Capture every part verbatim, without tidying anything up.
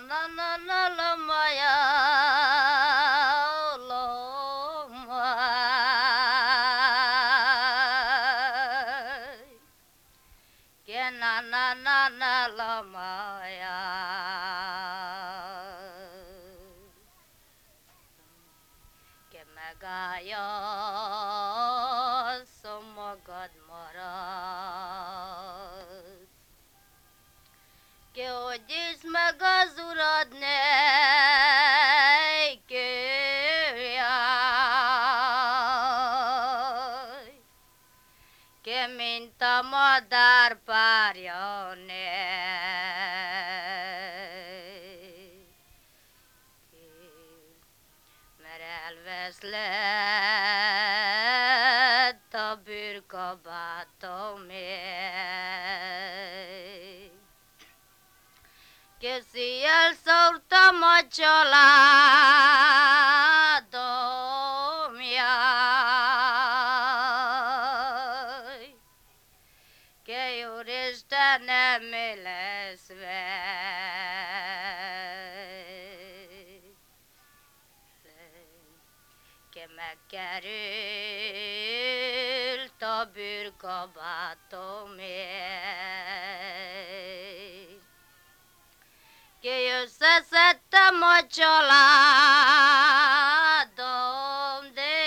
na na na la maya lo mai ke na na na na la maya ke magaya somagad marat ke odis magazurad ne ke ya ke minta modar parione merel veslet tabir kabatome que si el sol tamo cholado mia que Úristen emlészve que megkerült a bűrkabátomé que összeszedtem a családom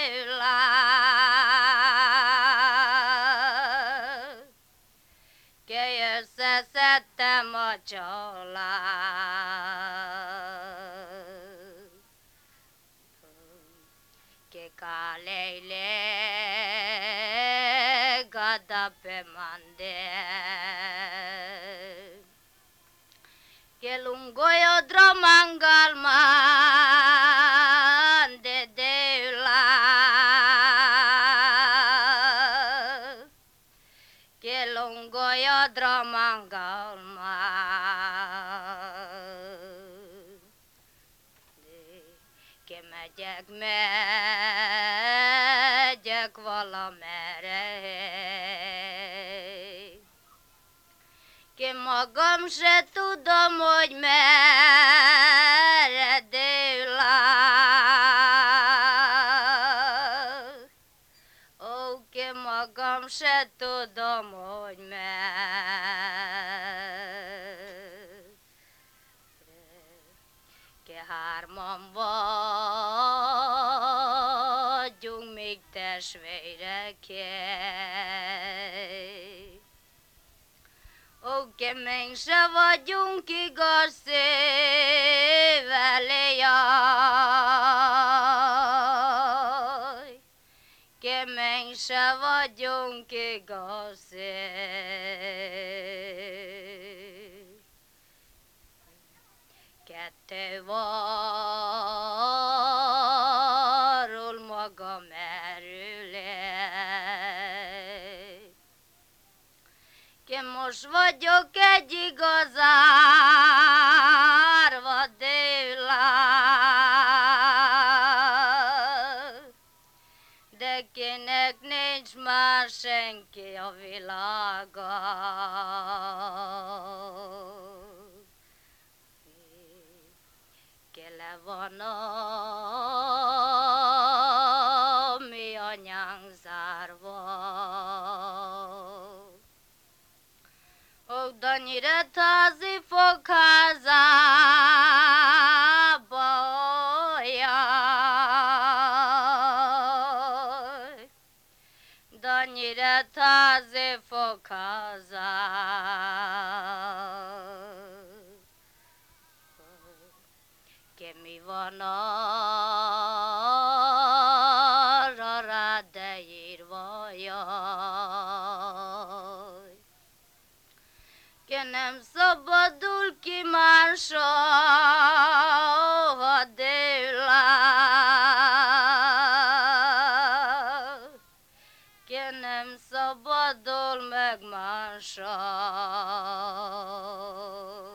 délát, que összeszedtem a család, que kaleile gadape mande. Que lungo y otro mangal man de la que lungo y otro mangal man que me lleg me lleg valamere que magam se tudom, hogy merre délek. Ó, que magam se tudom, hogy merre. Que hárman vagyunk, még testvérekért. Ó, kemény se vagyunk, igaz szívvel jaj. Kemény se vagyunk, igaz szív. Kettő varul maga merülés. Que most vagyok egy igaz árva délek, de kinek nincs már senki a világon. Que le van a mi anyánk zárva. Ó, Nyíregyházi fogházába, jaj, de Nyíregyházi fogházába, que mi van arra rád de írva, jaj. Que nem szabadul ki már soha délek, que nem szabadul meg már soha.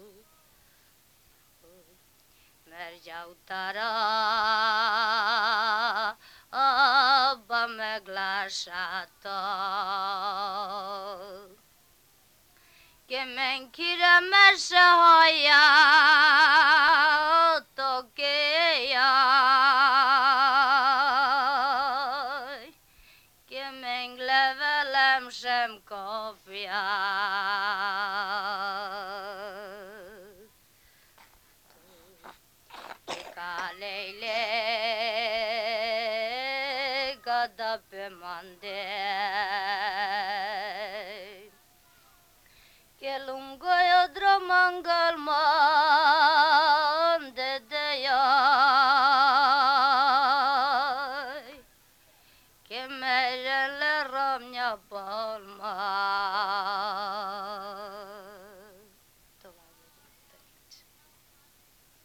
Mert gyautára abba meglássátok, que men kira mashaya tokeya que men levelem shem kofya Kalele gadape mande Kelungo yodro mangal mande deya Kemerele ramya balma